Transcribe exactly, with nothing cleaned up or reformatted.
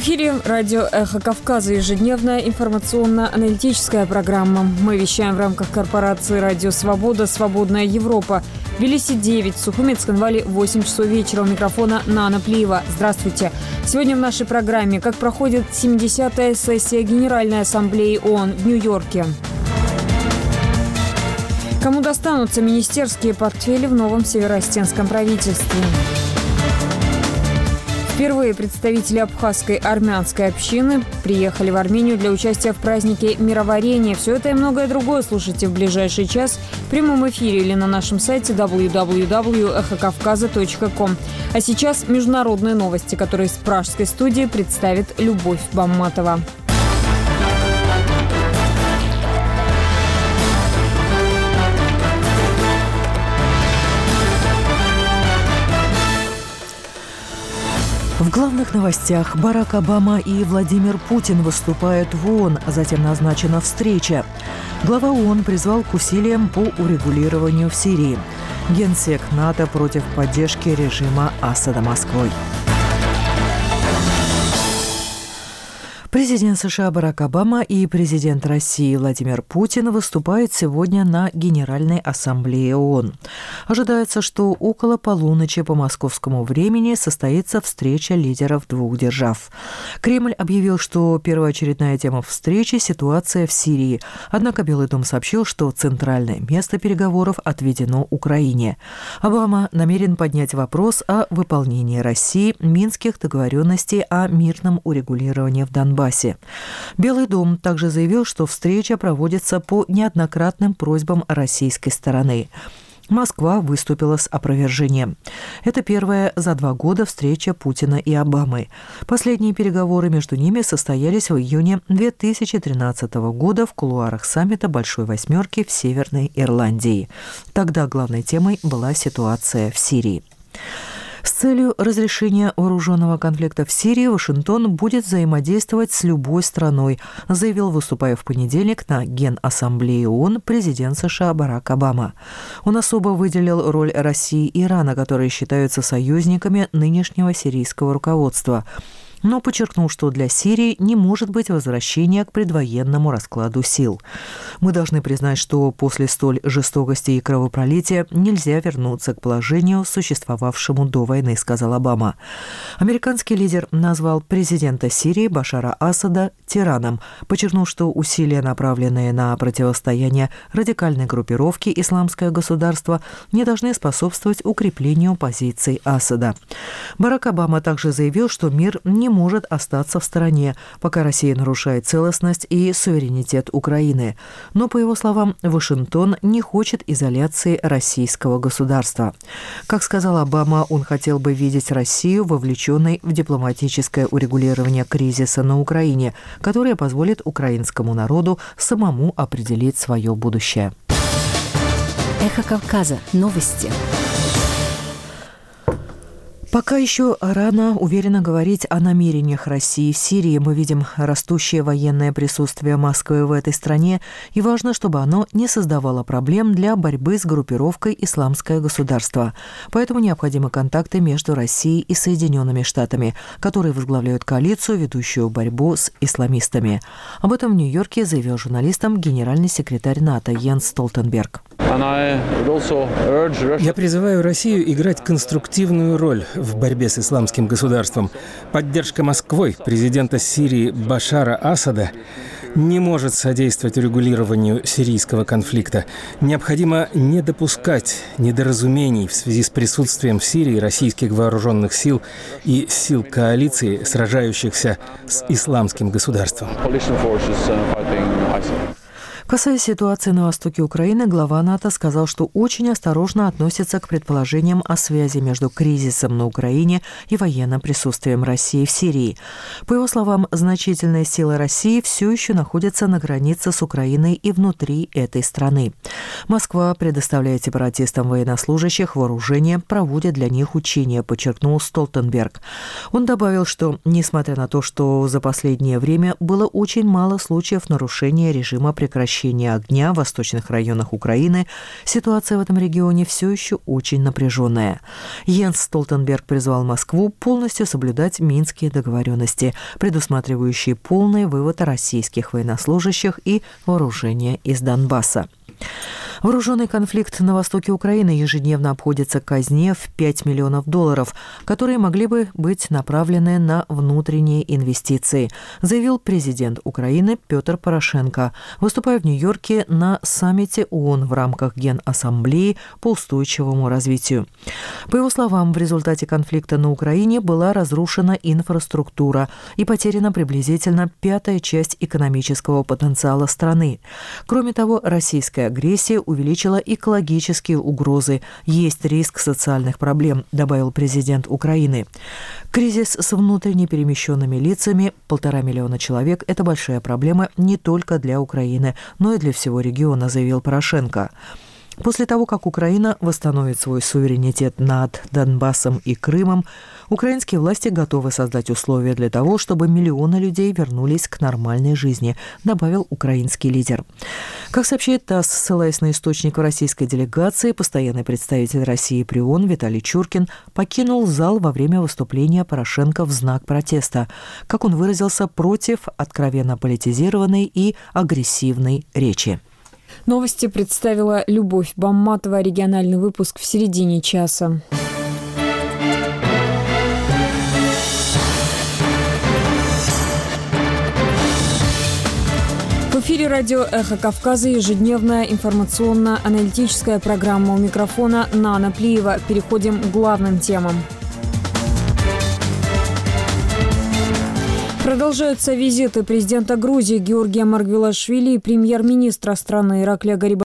эфире радио «Эхо Кавказа», ежедневная информационно-аналитическая программа. Мы вещаем в рамках корпорации «Радио Свобода», «Свободная Европа». В Тбилиси девять, в Сухуми, Цхинвале восемь часов вечера. У микрофона Нана Плиева. Здравствуйте. Сегодня в нашей программе: как проходит семидесятая сессия Генеральной Ассамблеи ООН в Нью-Йорке. Кому достанутся министерские портфели в новом североостинском правительстве. Впервые представители абхазской армянской общины приехали в Армению для участия в празднике мироварения. Все это и многое другое слушайте в ближайший час в прямом эфире или на нашем сайте дабл ю дабл ю дабл ю точка эхо кавказа точка ком. А сейчас международные новости, которые из пражской студии представит Любовь Бамматова. В главных новостях: Барак Обама и Владимир Путин выступают в ООН, а затем назначена встреча. Глава ООН призвал к усилиям по урегулированию в Сирии. Генсек НАТО против поддержки режима Асада Москвой. Президент США Барак Обама и президент России Владимир Путин выступают сегодня на Генеральной Ассамблее ООН. Ожидается, что около полуночи по московскому времени состоится встреча лидеров двух держав. Кремль объявил, что первоочередная тема встречи – ситуация в Сирии. Однако Белый дом сообщил, что центральное место переговоров отведено Украине. Обама намерен поднять вопрос о выполнении России Минских договоренностей о мирном урегулировании в Донбассе. Белый дом также заявил, что встреча проводится по неоднократным просьбам российской стороны. Москва выступила с опровержением. Это первая за два года встреча Путина и Обамы. Последние переговоры между ними состоялись в июне две тысячи тринадцатого года в кулуарах саммита Большой Восьмерки в Северной Ирландии. Тогда главной темой была ситуация в Сирии. С целью разрешения вооруженного конфликта в Сирии Вашингтон будет взаимодействовать с любой страной, заявил, выступая в понедельник на Генассамблее ООН, президент США Барак Обама. Он особо выделил роль России и Ирана, которые считаются союзниками нынешнего сирийского руководства, но подчеркнул, что для Сирии не может быть возвращения к предвоенному раскладу сил. «Мы должны признать, что после столь жестокости и кровопролития нельзя вернуться к положению, существовавшему до войны», — сказал Обама. Американский лидер назвал президента Сирии Башара Асада тираном, подчеркнув, что усилия, направленные на противостояние радикальной группировке «Исламское государство», не должны способствовать укреплению позиций Асада. Барак Обама также заявил, что мир не может остаться в стороне, пока Россия нарушает целостность и суверенитет Украины. Но, по его словам, Вашингтон не хочет изоляции российского государства. Как сказал Обама, он хотел бы видеть Россию вовлеченной в дипломатическое урегулирование кризиса на Украине, которое позволит украинскому народу самому определить свое будущее. Эхо Кавказа. Новости. Пока еще рано уверенно говорить о намерениях России в Сирии. Мы видим растущее военное присутствие Москвы в этой стране, и важно, чтобы оно не создавало проблем для борьбы с группировкой «Исламское государство». Поэтому необходимы контакты между Россией и Соединенными Штатами, которые возглавляют коалицию, ведущую борьбу с исламистами. Об этом в Нью-Йорке заявил журналистам генеральный секретарь НАТО Йенс Столтенберг. Я призываю Россию играть конструктивную роль в борьбе с исламским государством. Поддержка Москвой президента Сирии Башара Асада не может содействовать урегулированию сирийского конфликта. Необходимо не допускать недоразумений в связи с присутствием в Сирии российских вооруженных сил и сил коалиции, сражающихся с исламским государством. Касаясь ситуации на востоке Украины, глава НАТО сказал, что очень осторожно относится к предположениям о связи между кризисом на Украине и военным присутствием России в Сирии. По его словам, значительные силы России все еще находятся на границе с Украиной и внутри этой страны. Москва предоставляет сепаратистам военнослужащих вооружение, проводит для них учения, подчеркнул Столтенберг. Он добавил, что, несмотря на то, что за последнее время было очень мало случаев нарушения режима прекращения прекращения огня в восточных районах Украины, ситуация в этом регионе все еще очень напряженная. Йенс Столтенберг призвал Москву полностью соблюдать минские договоренности, предусматривающие полный вывод российских военнослужащих и вооружения из Донбасса. Вооруженный конфликт на востоке Украины ежедневно обходится казне в пять миллионов долларов, которые могли бы быть направлены на внутренние инвестиции, заявил президент Украины Петр Порошенко, выступая в Нью-Йорке на саммите ООН в рамках Генассамблеи по устойчивому развитию. По его словам, в результате конфликта на Украине была разрушена инфраструктура и потеряна приблизительно пятая часть экономического потенциала страны. Кроме того, российская агрессия увеличила экологические угрозы. Есть риск социальных проблем, добавил президент Украины. Кризис с внутренне перемещенными лицами, полтора миллиона человек – это большая проблема не только для Украины, но и для всего региона, заявил Порошенко. После того, как Украина восстановит свой суверенитет над Донбассом и Крымом, украинские власти готовы создать условия для того, чтобы миллионы людей вернулись к нормальной жизни, добавил украинский лидер. Как сообщает ТАСС, ссылаясь на источник в российской делегации, постоянный представитель России при ООН Виталий Чуркин покинул зал во время выступления Порошенко в знак протеста, как он выразился, против откровенно политизированной и агрессивной речи. Новости представила Любовь Бамматова. Региональный выпуск в середине часа. В эфире радио «Эхо Кавказа» ежедневная информационно-аналитическая программа. У микрофона Нана Плиева. Переходим к главным темам. Продолжаются визиты президента Грузии Георгия Маргвелашвили и премьер-министра страны Ираклия Гарибашвили